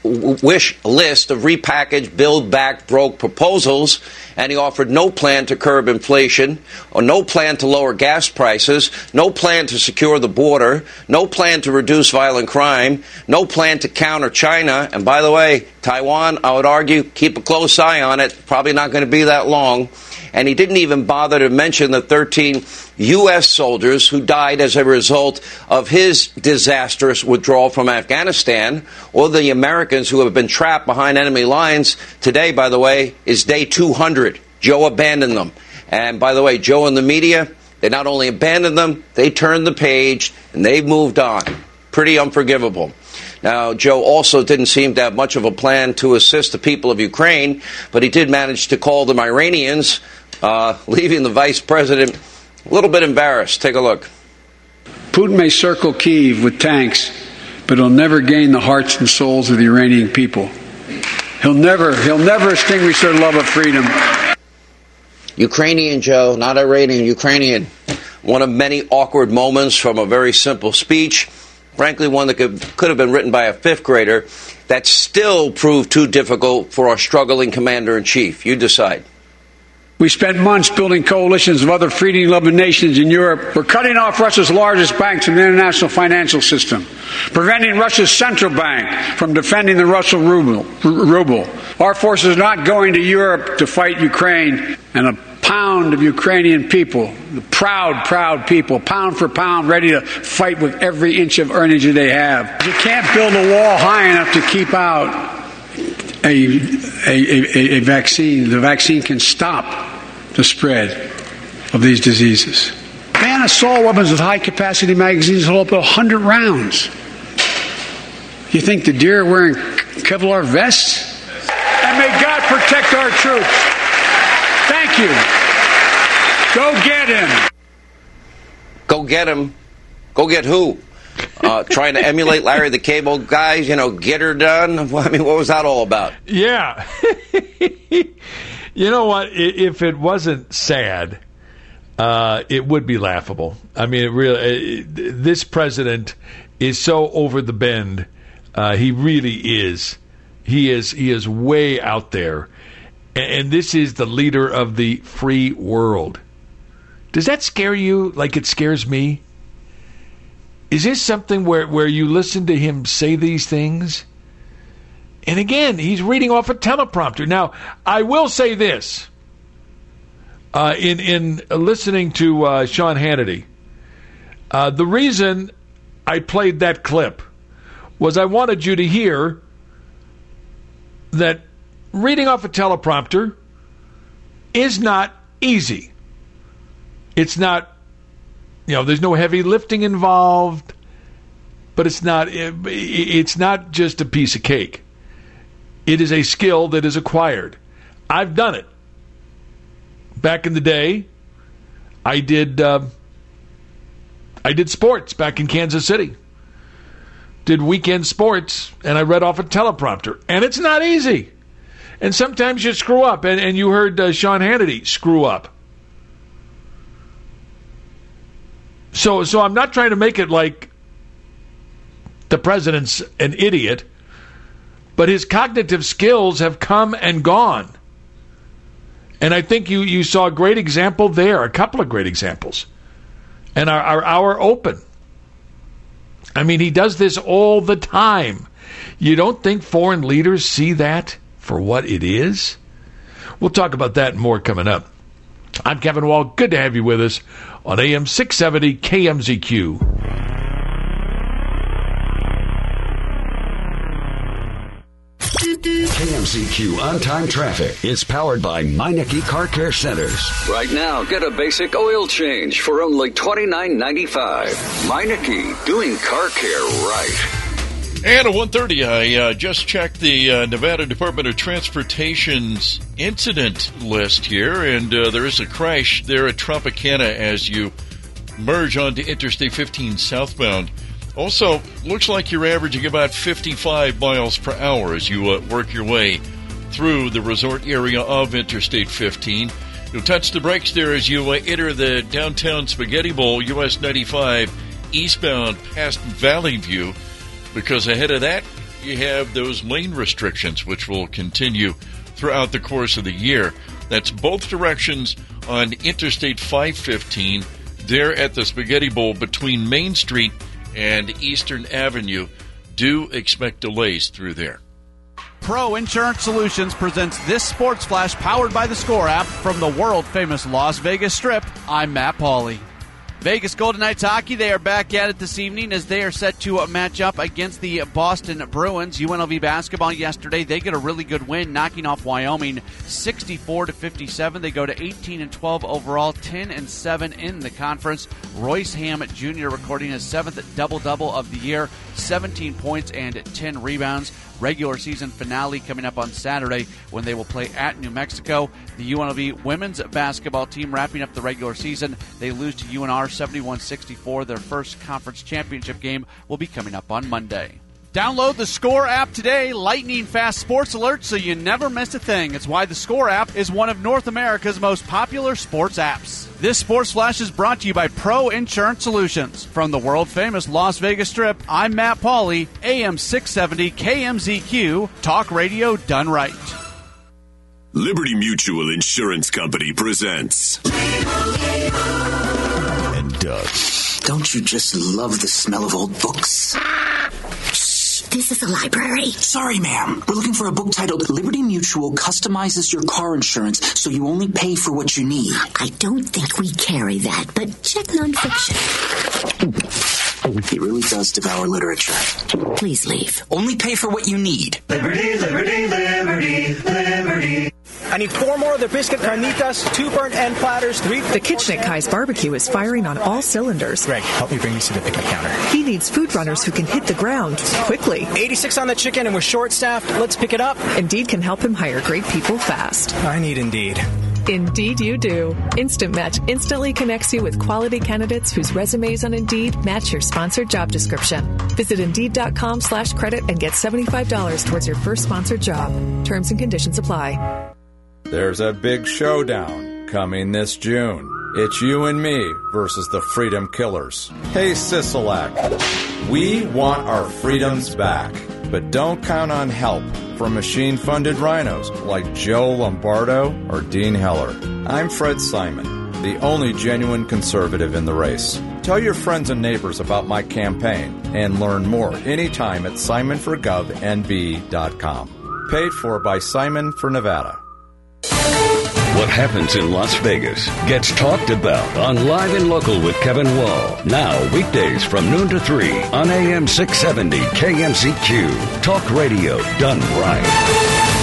wish list of repackaged, build back, broke proposals, and he offered no plan to curb inflation, or no plan to lower gas prices, no plan to secure the border, no plan to reduce violent crime, no plan to counter China. And by the way, Taiwan, I would argue, keep a close eye on it. Probably not going to be that long. And he didn't even bother to mention the 13 U.S. soldiers who died as a result of his disastrous withdrawal from Afghanistan, or the Americans who have been trapped behind enemy lines. Today, by the way, is day 200. Joe abandoned them. And by the way, Joe and the media, they not only abandoned them, they turned the page and they've moved on. Pretty unforgivable. Now, Joe also didn't seem to have much of a plan to assist the people of Ukraine, but he did manage to call them Iranians, leaving the vice president a little bit embarrassed. Take a look. Putin may circle Kyiv with tanks, but he'll never gain the hearts and souls of the Iranian people. He'll never extinguish their love of freedom. Ukrainian, Joe, not Iranian, Ukrainian. One of many awkward moments from a very simple speech. Frankly, one that could have been written by a fifth grader that still proved too difficult for our struggling commander-in-chief. You decide. We spent months building coalitions of other freedom-loving nations in Europe. We're cutting off Russia's largest banks from the international financial system, preventing Russia's central bank from defending the Russian ruble. Our forces are not going to Europe to fight Ukraine, and a pound of Ukrainian people, the proud people, pound for pound, ready to fight with every inch of energy they have. You can't build a wall high enough to keep out a vaccine. The vaccine can stop the spread of these diseases. Ban assault weapons with high-capacity magazines will up to 100 rounds. You think the deer are wearing Kevlar vests? And may God protect our troops. Thank you. Go get him. Go get him. Go get who? Trying to emulate Larry the Cable Guy, get her done. I mean, what was that all about? Yeah. You know what? If it wasn't sad, it would be laughable. I mean, it really. This president is so over the bend. He really is. He is way out there. And this is the leader of the free world. Does that scare you like it scares me? Is this something where you listen to him say these things? And again, he's reading off a teleprompter. Now, I will say this. In listening to Sean Hannity, the reason I played that clip was I wanted you to hear that reading off a teleprompter is not easy. It's not, there's no heavy lifting involved, but it's not just a piece of cake. It is a skill that is acquired. I've done it. Back in the day, I did sports back in Kansas City. Did weekend sports, and I read off a teleprompter. And it's not easy. And sometimes you screw up. And you heard Sean Hannity screw up. So I'm not trying to make it like the president's an idiot, but his cognitive skills have come and gone. And I think you saw a great example there, a couple of great examples. And our hour open. I mean, he does this all the time. You don't think foreign leaders see that for what it is? We'll talk about that and more coming up. I'm Kevin Wall. Good to have you with us on AM 670 KMZQ. KMZQ On-Time Traffic is powered by Meineke Car Care Centers. Right now, get a basic oil change for only $29.95. Meineke, doing car care right. And at 1:30, I just checked the Nevada Department of Transportation's incident list here, and there is a crash there at Tropicana as you merge onto Interstate 15 southbound. Also, looks like you're averaging about 55 miles per hour as you work your way through the resort area of Interstate 15. You'll touch the brakes there as you enter the downtown Spaghetti Bowl, US 95 eastbound past Valley View, because ahead of that, you have those lane restrictions, which will continue throughout the course of the year. That's both directions on Interstate 515 there at the Spaghetti Bowl between Main Street and Eastern Avenue. Do expect delays through there. Pro Insurance Solutions presents this Sports Flash powered by the Score app from the world-famous Las Vegas Strip. I'm Matt Pauley. Vegas Golden Knights hockey, they are back at it this evening as they are set to match up against the Boston Bruins. UNLV basketball yesterday, they get a really good win, knocking off Wyoming 64-57. They go to 18-12 overall, 10-7 in the conference. Royce Hamm Jr. recording his 7th double-double of the year, 17 points and 10 rebounds. Regular season finale coming up on Saturday when they will play at New Mexico. The UNLV women's basketball team wrapping up the regular season. They lose to UNR 71-64. Their first conference championship game will be coming up on Monday. Download the Score app today. Lightning fast sports alerts so you never miss a thing. It's why the Score app is one of North America's most popular sports apps. This Sports Flash is brought to you by Pro Insurance Solutions. From the world-famous Las Vegas Strip, I'm Matt Pauley, AM 670 KMZQ, talk radio done right. Liberty Mutual Insurance Company presents and Doug. Don't you just love the smell of old books? This is a library. Sorry, ma'am. We're looking for a book titled Liberty Mutual Customizes Your Car Insurance so you only pay for what you need. I don't think we carry that, but check nonfiction. He really does devour literature. Please leave. Only pay for what you need. Liberty, liberty, liberty, liberty. I need 4 more of the biscuit carnitas, 2 burnt end platters, 3... The kitchen at Kai's Barbecue is firing on all cylinders. Greg, help me bring these to the pickup counter. He needs food runners who can hit the ground quickly. 86 on the chicken and we're short-staffed. Let's pick it up. Indeed can help him hire great people fast. I need Indeed. Indeed you do. Instant Match instantly connects you with quality candidates whose resumes on Indeed match your sponsored job description. Visit Indeed.com/credit and get $75 towards your first sponsored job. Terms and conditions apply. There's a big showdown coming this June. It's you and me versus the Freedom Killers. Hey, Sisolak, we want our freedoms back, but don't count on help from machine-funded rhinos like Joe Lombardo or Dean Heller. I'm Fred Simon, the only genuine conservative in the race. Tell your friends and neighbors about my campaign and learn more anytime at simonforgovnb.com. Paid for by Simon for Nevada. What happens in Las Vegas gets talked about on Live and Local with Kevin Wall. Now, weekdays from noon to 3 on AM 670 KMZQ. Talk radio done right.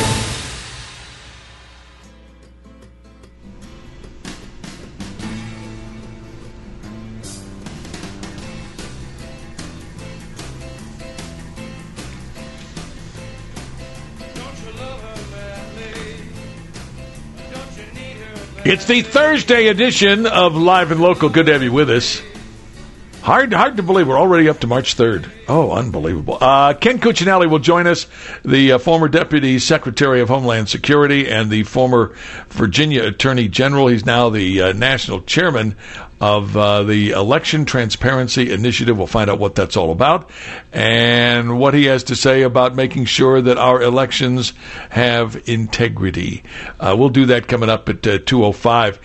It's the Thursday edition of Live and Local. Good to have you with us. Hard to believe we're already up to March 3rd. Oh, unbelievable. Ken Cuccinelli will join us, the former Deputy Secretary of Homeland Security and the former Virginia Attorney General. He's now the national chairman of the Election Transparency Initiative. We'll find out what that's all about and what he has to say about making sure that our elections have integrity. We'll do that coming up at 2:05.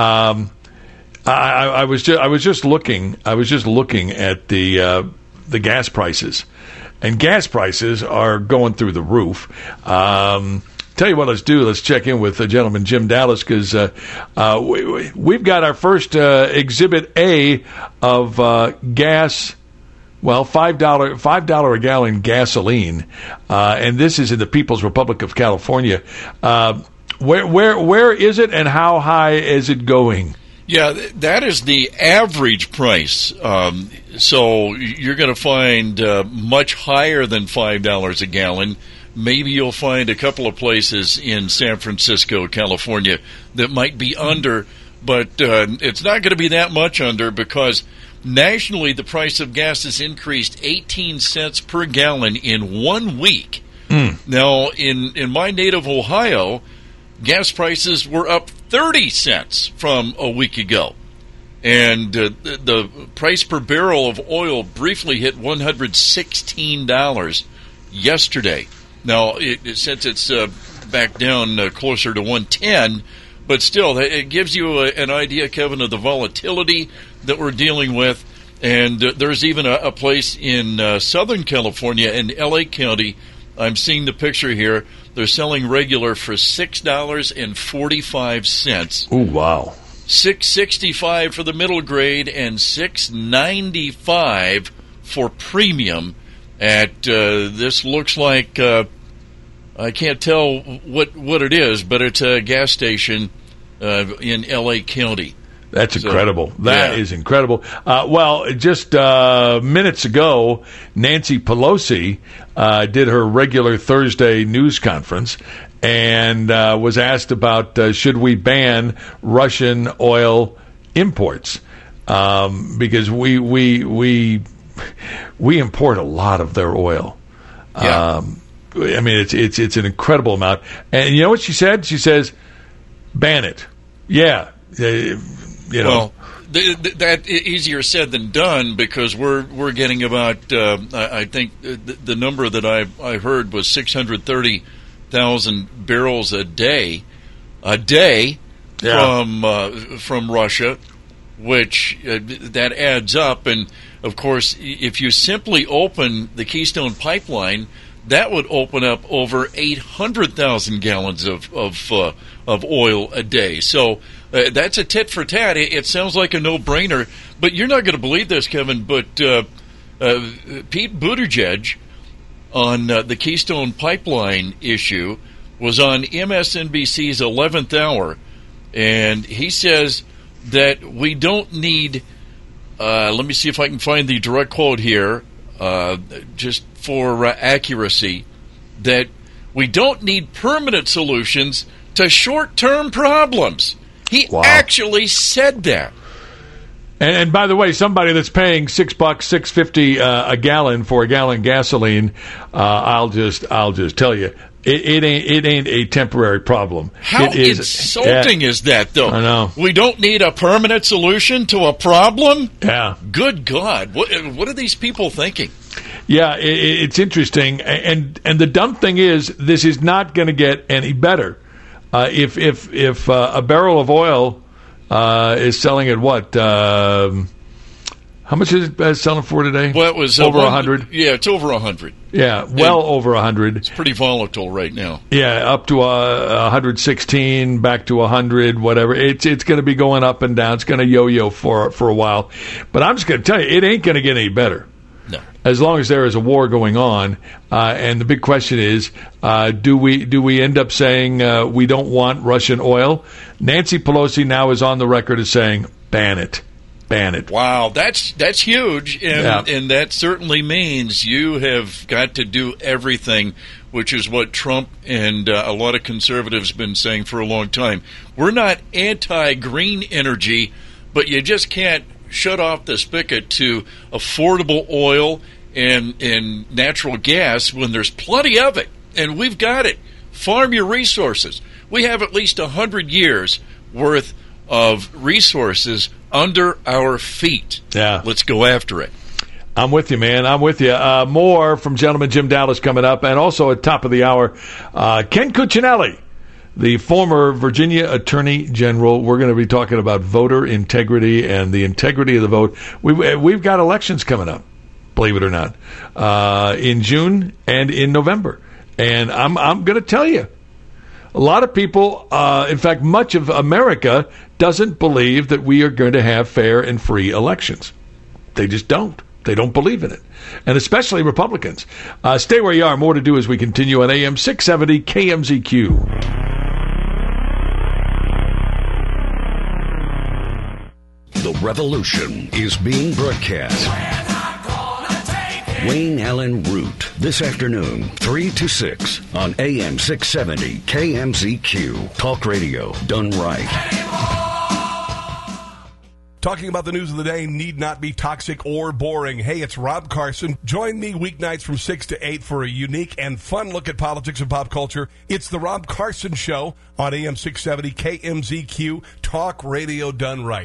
I was just looking at the gas prices, and gas prices are going through the roof. Tell you what, let's check in with gentleman Jim Dallas, because we've got our first Exhibit A of gas. Well, $5 a gallon gasoline, and this is in the People's Republic of California. Where is it, and how high is it going? Yeah, that is the average price. So you're going to find much higher than $5 a gallon. Maybe you'll find a couple of places in San Francisco, California, that might be under, but it's not going to be that much under, because nationally the price of gas has increased 18 cents per gallon in 1 week. Now, in my native Ohio, gas prices were up 30 cents from a week ago. And the price per barrel of oil briefly hit $116 yesterday. Now, since it's back down closer to 110, but still, it gives you an idea, Kevin, of the volatility that we're dealing with. And there's even a place in Southern California, in L.A. County. I'm seeing the picture here. They're selling regular for $6.45. Oh, wow. $6.65 for the middle grade and $6.95 for premium. At this looks like I can't tell what it is, but it's a gas station in L.A. County. That's incredible. That is incredible. Well, just minutes ago, Nancy Pelosi did her regular Thursday news conference and was asked about should we ban Russian oil imports because we import a lot of their oil. Yeah. I mean, it's an incredible amount. And you know what she said? She says, ban it. Yeah. Well, that easier said than done because we're getting about I think the number that I heard was 630,000 barrels a day from Russia, which that adds up. And of course, if you simply open the Keystone Pipeline, that would open up over 800,000 gallons of oil a day. So that's a tit for tat. It sounds like a no-brainer, but you're not going to believe this, Kevin. But Pete Buttigieg on the Keystone Pipeline issue was on MSNBC's 11th Hour, and he says that we don't need. Let me see if I can find the direct quote here, just for accuracy, that we don't need permanent solutions to short-term problems. He actually said that. And by the way, somebody that's paying $6, $6.50 a gallon for a gallon gasoline, I'll just tell you, it ain't a temporary problem. How insulting is that, though? I know. We don't need a permanent solution to a problem? Yeah. Good God. What are these people thinking? Yeah, it's interesting. And the dumb thing is, this is not going to get any better. If a barrel of oil is selling at what? How much is it selling for today? Well, it was over 100. Yeah, it's over 100. Yeah, over 100. It's pretty volatile right now. Yeah, up to 116, back to 100, whatever. It's going to be going up and down. It's going to yo-yo for a while. But I'm just going to tell you, it ain't going to get any better. No. As long as there is a war going on, and the big question is, do we end up saying we don't want Russian oil? Nancy Pelosi now is on the record as saying, ban it. Wow, that's huge, and that certainly means you have got to do everything, which is what Trump and a lot of conservatives have been saying for a long time. We're not anti-green energy, but you just can't shut off the spigot to affordable oil and natural gas when there's plenty of it, and we've got it. Farm your resources. We have at least 100 years worth of resources under our feet. Yeah. Let's go after it. I'm with you, man. I'm with you. More from Gentleman Jim Dallas coming up, and also at top of the hour, Ken Cuccinelli, the former Virginia Attorney General. We're going to be talking about voter integrity and the integrity of the vote. We've got elections coming up, believe it or not, in June and in November. And I'm going to tell you, a lot of people, in fact, much of America doesn't believe that we are going to have fair and free elections. They just don't. They don't believe in it. And especially Republicans. Stay where you are. More to do as we continue on AM 670 KMZQ. The revolution is being broadcast. Wayne Allen Root, this afternoon, 3 to 6 on AM 670 KMZQ. Talk radio done right. Talking about the news of the day need not be toxic or boring. Hey, it's Rob Carson. Join me weeknights from 6 to 8 for a unique and fun look at politics and pop culture. It's the Rob Carson Show on AM 670 KMZQ. Talk radio done right.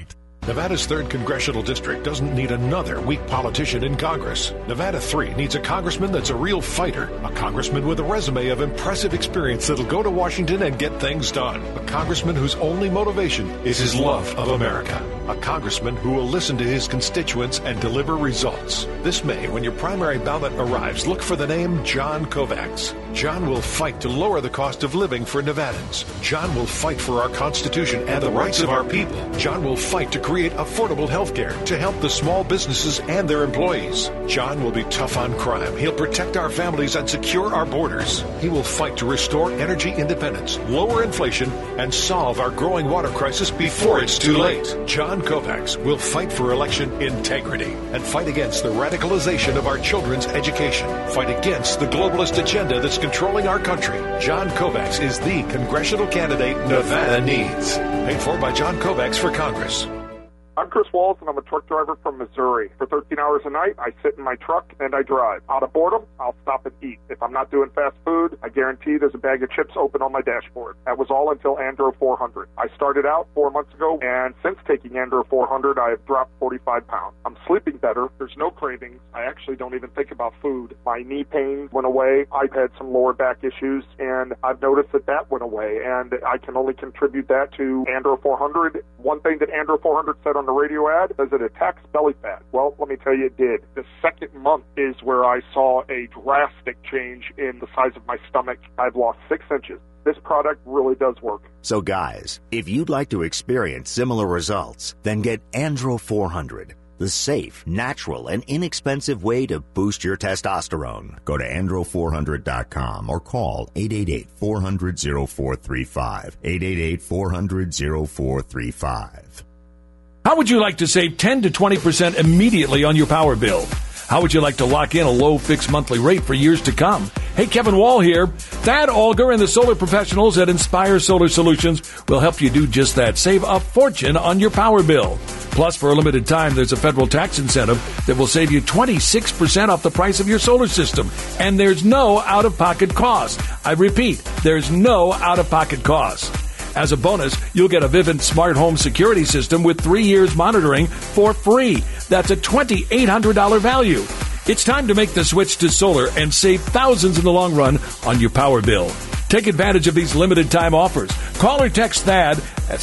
Nevada's 3rd Congressional District doesn't need another weak politician in Congress. Nevada 3 needs a congressman that's a real fighter, a congressman with a resume of impressive experience that'll go to Washington and get things done, a congressman whose only motivation is his love of America, a congressman who will listen to his constituents and deliver results. This May, when your primary ballot arrives, look for the name John Kovacs. John will fight to lower the cost of living for Nevadans. John will fight for our Constitution and the rights of our people. John will fight to create affordable health care to help the small businesses and their employees. John will be tough on crime. He'll protect our families and secure our borders. He will fight to restore energy independence, lower inflation, and solve our growing water crisis before it's too late. John Kovacs will fight for election integrity and fight against the radicalization of our children's education. Fight against the globalist agenda that's controlling our country. John Kovacs is the congressional candidate Nevada needs. Paid for by John Kovacs for Congress. I'm Chris Walls, and I'm a truck driver from Missouri. For 13 hours a night, I sit in my truck and I drive. Out of boredom, I'll stop and eat. If I'm not doing fast food, I guarantee there's a bag of chips open on my dashboard. That was all until Andro 400. I started out 4 months ago, and since taking Andro 400, I have dropped 45 pounds. I'm sleeping better. There's no cravings. I actually don't even think about food. My knee pain went away. I've had some lower back issues, and I've noticed that went away, and I can only contribute that to Andro 400. One thing that Andro 400 said on the radio ad is it attacks belly fat. Well, let me tell you, it did. The second month is where I saw a drastic change in the size of my stomach. I've lost 6 inches. This product really does work. So guys, if you'd like to experience similar results, then get Andro 400, the safe, natural, and inexpensive way to boost your testosterone. Go to andro400.com or call 888-400-0435. 888-400-0435. How would you like to save 10 to 20% immediately on your power bill? How would you like to lock in a low fixed monthly rate for years to come? Hey, Kevin Wall here. Thad Alger and the solar professionals at Inspire Solar Solutions will help you do just that. Save a fortune on your power bill. Plus, for a limited time, there's a federal tax incentive that will save you 26% off the price of your solar system. And there's no out-of-pocket cost. I repeat, there's no out-of-pocket cost. As a bonus, you'll get a Vivint Smart Home Security System with 3 years monitoring for free. That's a $2,800 value. It's time to make the switch to solar and save thousands in the long run on your power bill. Take advantage of these limited time offers. Call or text THAD at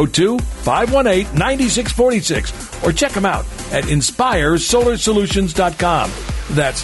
702-518-9646 or check them out at InspireSolarSolutions.com. That's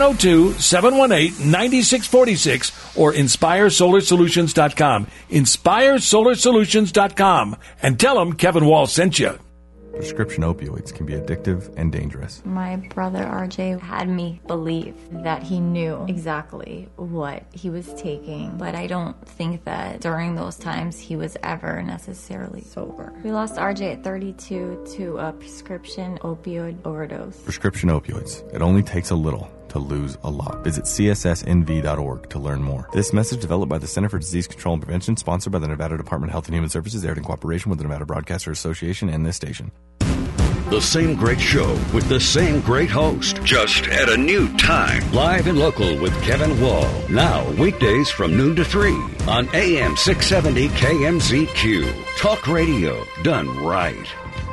702-718-9646 or InspireSolarSolutions.com. InspireSolarSolutions.com. And tell them Kevin Wall sent you. Prescription opioids can be addictive and dangerous. My brother RJ had me believe that he knew exactly what he was taking, but I don't think that during those times he was ever necessarily sober. We lost RJ at 32 to a prescription opioid overdose. Prescription opioids. It only takes a little to lose a lot. Visit cssnv.org to learn more. This message developed by the Center for Disease Control and Prevention, sponsored by the Nevada Department of Health and Human Services, aired in cooperation with the Nevada Broadcaster Association and this station. The same great show with the same great host, just at a new time. Live and local with Kevin Wall. Now, weekdays from noon to 3 on AM 670 KMZQ. Talk radio done right.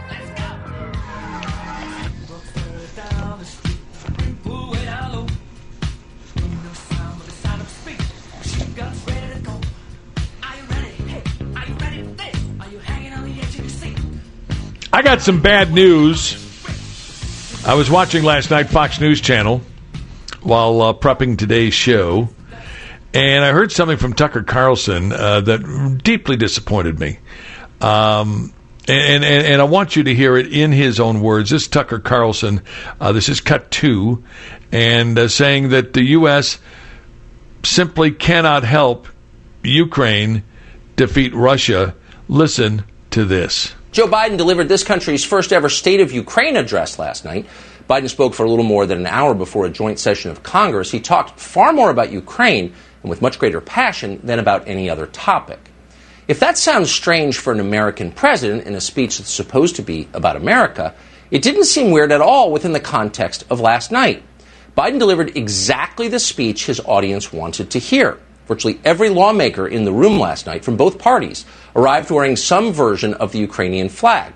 I got some bad news. I was watching last night Fox News Channel while prepping today's show, and I heard something from Tucker Carlson that deeply disappointed me. And I want you to hear it in his own words. This is Tucker Carlson. This is cut 2, and saying that the U.S. simply cannot help Ukraine defeat Russia. Listen to this. Joe Biden delivered this country's first ever State of Ukraine address last night. Biden spoke for a little more than an hour before a joint session of Congress. He talked far more about Ukraine and with much greater passion than about any other topic. If that sounds strange for an American president in a speech that's supposed to be about America, it didn't seem weird at all within the context of last night. Biden delivered exactly the speech his audience wanted to hear. Virtually every lawmaker in the room last night from both parties arrived wearing some version of the Ukrainian flag.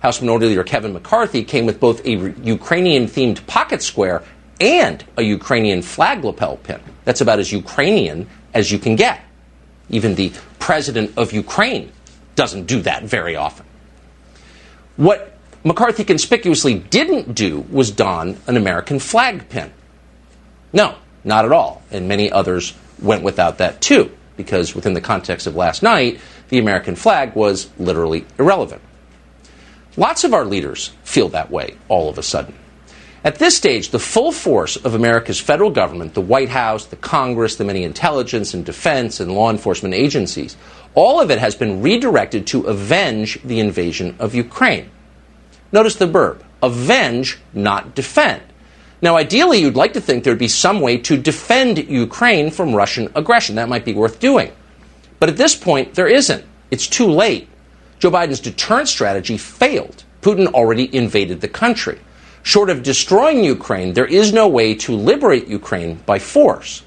House Minority Leader Kevin McCarthy came with both a Ukrainian-themed pocket square and a Ukrainian flag lapel pin. That's about as Ukrainian as you can get. Even the president of Ukraine doesn't do that very often. What McCarthy conspicuously didn't do was don an American flag pin. No, not at all. And many others went without that too, because within the context of last night, the American flag was literally irrelevant. Lots of our leaders feel that way all of a sudden. At this stage, the full force of America's federal government, the White House, the Congress, the many intelligence and defense and law enforcement agencies, all of it has been redirected to avenge the invasion of Ukraine. Notice the verb, avenge, not defend. Now, ideally, you'd like to think there'd be some way to defend Ukraine from Russian aggression. That might be worth doing. But at this point, there isn't. It's too late. Joe Biden's deterrent strategy failed. Putin already invaded the country. Short of destroying Ukraine, there is no way to liberate Ukraine by force.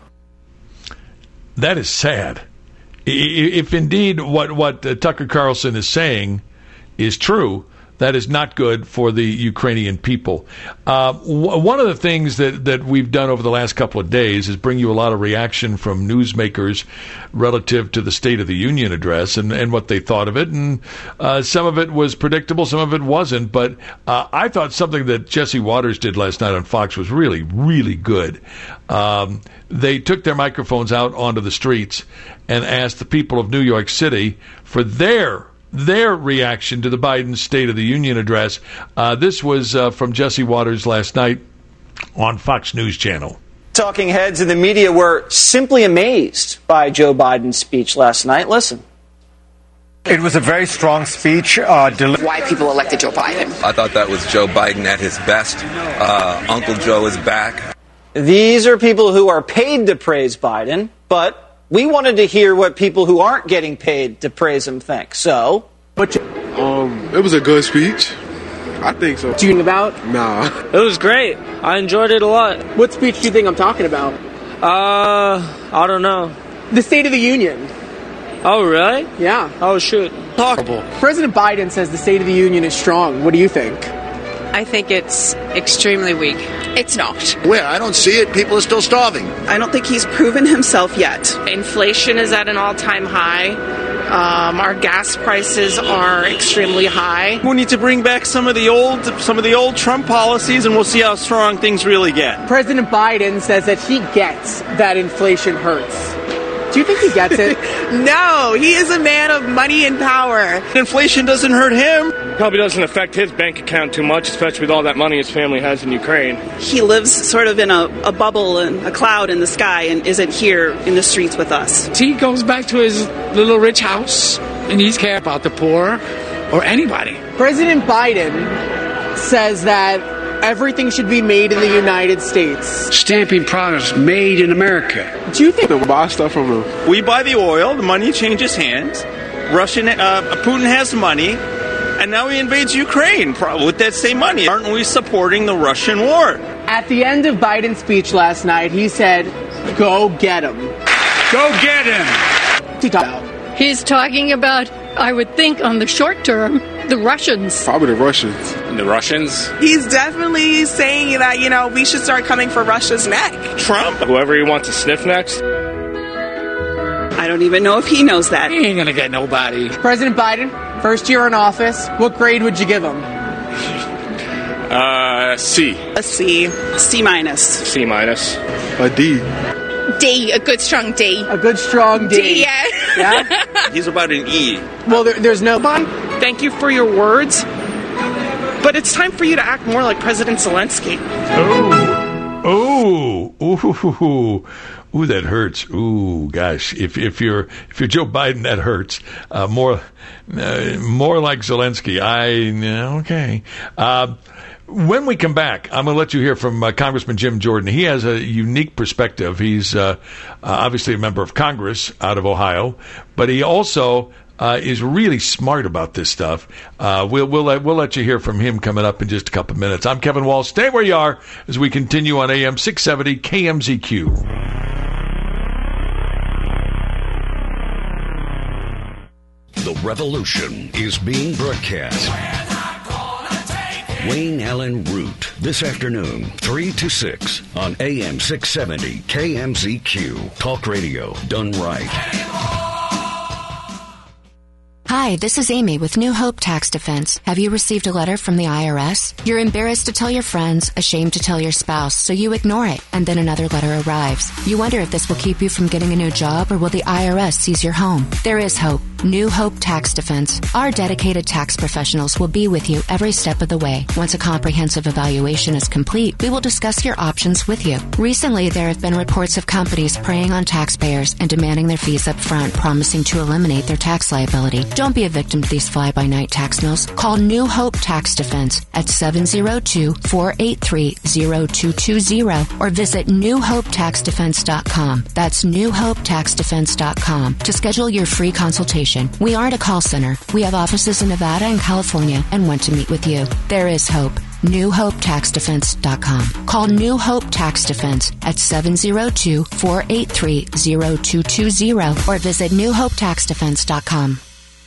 That is sad. If indeed what Tucker Carlson is saying is true, that is not good for the Ukrainian people. One of the things that we've done over the last couple of days is bring you a lot of reaction from newsmakers relative to the State of the Union address and what they thought of it. And some of it was predictable, some of it wasn't. But I thought something that Jesse Waters did last night on Fox was really, really good. They took their microphones out onto the streets and asked the people of New York City for their reaction to the Biden State of the Union address. This was from Jesse Waters last night on Fox News Channel. Talking heads in the media were simply amazed by Joe Biden's speech last night. Listen. It was a very strong speech. Why people elected Joe Biden. I thought that was Joe Biden at his best. Uncle Joe is back. These are people who are paid to praise Biden, but we wanted to hear what people who aren't getting paid to praise him think. So, it was a good speech. I think so. Do you think about? Nah. It was great. I enjoyed it a lot. What speech do you think I'm talking about? I don't know. The State of the Union. Oh, really? Yeah. Oh, shoot. President Biden says the State of the Union is strong. What do you think? I think it's extremely weak. It's not. Where? I don't see it. People are still starving. I don't think he's proven himself yet. Inflation is at an all-time high. Our gas prices are extremely high. We need to bring back some of the old Trump policies, and we'll see how strong things really get. President Biden says that he gets that inflation hurts. Do you think he gets it? No, he is a man of money and power. Inflation doesn't hurt him. Probably doesn't affect his bank account too much, especially with all that money his family has in Ukraine. He lives sort of in a bubble and a cloud in the sky and isn't here in the streets with us. He goes back to his little rich house and he's care about the poor or anybody. President Biden says that everything should be made in the United States. Stamping products made in America. Do you think we buy stuff from him? We buy the oil, the money changes hands. Putin has money, and now he invades Ukraine with that same money. Aren't we supporting the Russian war? At the end of Biden's speech last night, he said, "Go get him." Go get him. He's talking about, I would think, on the short term, the Russians. Probably the Russians. The Russians? He's definitely saying that, we should start coming for Russia's neck. Trump? Whoever he wants to sniff next? I don't even know if he knows that. He ain't gonna get nobody. President Biden, first year in office, what grade would you give him? C. A C. C minus. C minus. A D. D. A good strong D. A good strong D. D, yeah. Yeah? He's about an E. Well, there's no... Thank you for your words, but it's time for you to act more like President Zelensky. Ooh, that hurts. Ooh, gosh, if you're Joe Biden, that hurts. More like Zelensky. Okay. When we come back, I'm going to let you hear from Congressman Jim Jordan. He has a unique perspective. He's obviously a member of Congress out of Ohio, but he also is really smart about this stuff. We'll let you hear from him coming up in just a couple of minutes. I'm Kevin Walsh. Stay where you are as we continue on AM 670 KMZQ. The revolution is being broadcast Wayne Allen Root. This afternoon, 3 to 6 on AM 670 KMZQ. Talk radio done right. Hi, this is Amy with New Hope Tax Defense. Have you received a letter from the IRS? You're embarrassed to tell your friends, ashamed to tell your spouse, so you ignore it, and then another letter arrives. You wonder if this will keep you from getting a new job, or will the IRS seize your home? There is hope. New Hope Tax Defense. Our dedicated tax professionals will be with you every step of the way. Once a comprehensive evaluation is complete, we will discuss your options with you. Recently, there have been reports of companies preying on taxpayers and demanding their fees up front, promising to eliminate their tax liability. Don't be a victim to these fly-by-night tax mills. Call New Hope Tax Defense at 702-483-0220 or visit newhopetaxdefense.com. That's newhopetaxdefense.com to schedule your free consultation. We aren't a call center. We have offices in Nevada and California and want to meet with you. There is hope. newhopetaxdefense.com. Call New Hope Tax Defense at 702-483-0220 or visit newhopetaxdefense.com.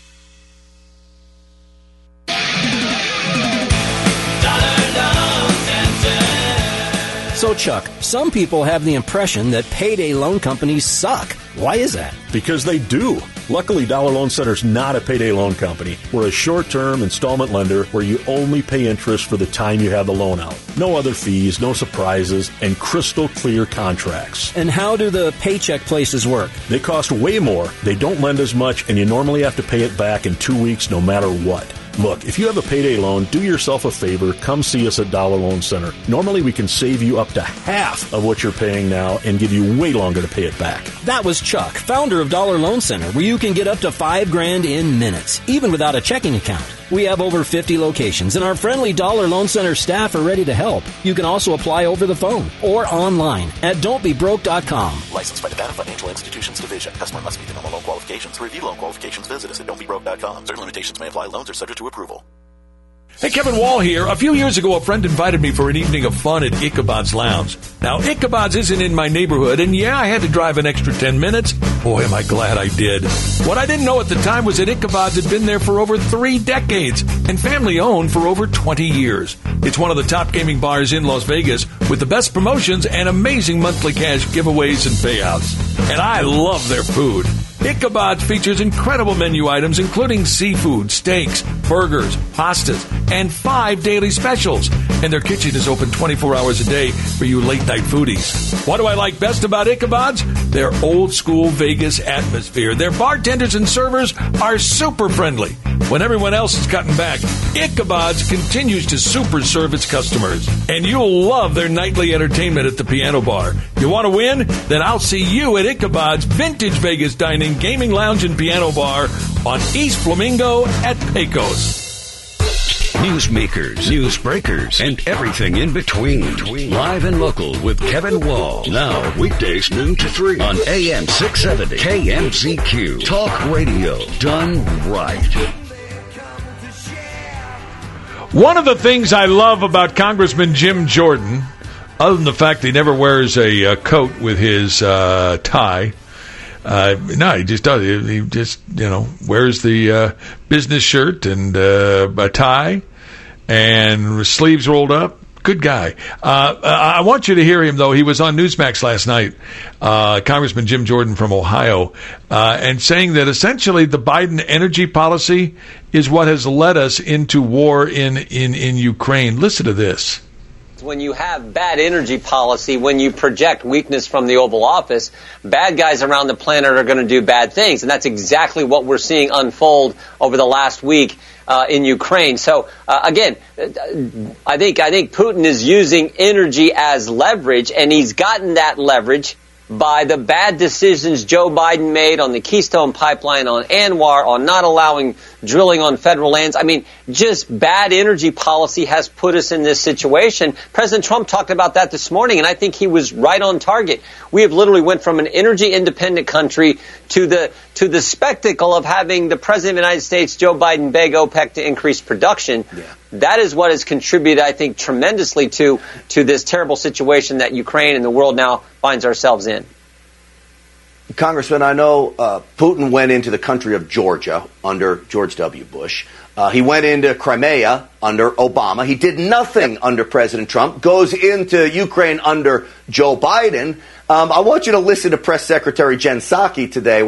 So, Chuck, some people have the impression that payday loan companies suck. Why is that? Because they do. Luckily, Dollar Loan Center's not a payday loan company. We're a short-term installment lender where you only pay interest for the time you have the loan out. No other fees, no surprises, and crystal clear contracts. And how do the paycheck places work? They cost way more, they don't lend as much, and you normally have to pay it back in 2 weeks no matter what. Look, if you have a payday loan, do yourself a favor, come see us at Dollar Loan Center. Normally we can save you up to half of what you're paying now and give you way longer to pay it back. That was Chuck, founder of Dollar Loan Center, where you can get up to $5,000 in minutes, even without a checking account. We have over 50 locations, and our friendly Dollar Loan Center staff are ready to help. You can also apply over the phone or online at don'tbebroke.com. Licensed by Nevada Financial Institutions Division. Customer must meet the normal loan qualifications. To review loan qualifications, visit us at don'tbebroke.com. Certain limitations may apply. Loans are subject to approval. Hey, Kevin Wall here. A few years ago, a friend invited me for an evening of fun at Ichabod's Lounge. Now, Ichabod's isn't in my neighborhood, and yeah, I had to drive an extra 10 minutes. Boy, am I glad I did. What I didn't know at the time was that Ichabod's had been there for over 3 decades and family-owned for over 20 years. It's one of the top gaming bars in Las Vegas with the best promotions and amazing monthly cash giveaways and payouts. And I love their food. Ichabod's features incredible menu items including seafood, steaks, burgers, pastas, and 5 daily specials. And their kitchen is open 24 hours a day for you late-night foodies. What do I like best about Ichabod's? Their old-school Vegas atmosphere. Their bartenders and servers are super friendly. When everyone else is cutting back, Ichabod's continues to super serve its customers. And you'll love their nightly entertainment at the piano bar. You want to win? Then I'll see you at Ichabod's Vintage Vegas Dining, Gaming Lounge, and Piano Bar on East Flamingo at Pecos. Newsmakers, news breakers, and everything in between. Live and local with Kevin Wall. Now, weekdays noon to 3 on AM 670 KMZQ. Talk radio done right. One of the things I love about Congressman Jim Jordan, other than the fact that he never wears a coat with his tie, no, he just does. He just, wears the business shirt and a tie and sleeves rolled up. Good guy. I want you to hear him, though. He was on Newsmax last night, Congressman Jim Jordan from Ohio, and saying that essentially the Biden energy policy is what has led us into war in Ukraine. Listen to this. When you have bad energy policy, when you project weakness from the Oval Office, bad guys around the planet are going to do bad things. And that's exactly what we're seeing unfold over the last week in Ukraine. So, again, I think Putin is using energy as leverage, and he's gotten that leverage by the bad decisions Joe Biden made on the Keystone Pipeline, on Anwar, on not allowing drilling on federal lands. I mean, just bad energy policy has put us in this situation. President Trump talked about that this morning, and I think he was right on target. We have literally went from an energy independent country to the spectacle of having the President of the United States, Joe Biden, beg OPEC to increase production. Yeah. That is what has contributed, I think, tremendously to this terrible situation that Ukraine and the world now finds ourselves in. Congressman, I know Putin went into the country of Georgia under George W. Bush. He went into Crimea under Obama. He did nothing under President Trump. Goes into Ukraine under Joe Biden. I want you to listen to Press Secretary Jen Psaki today.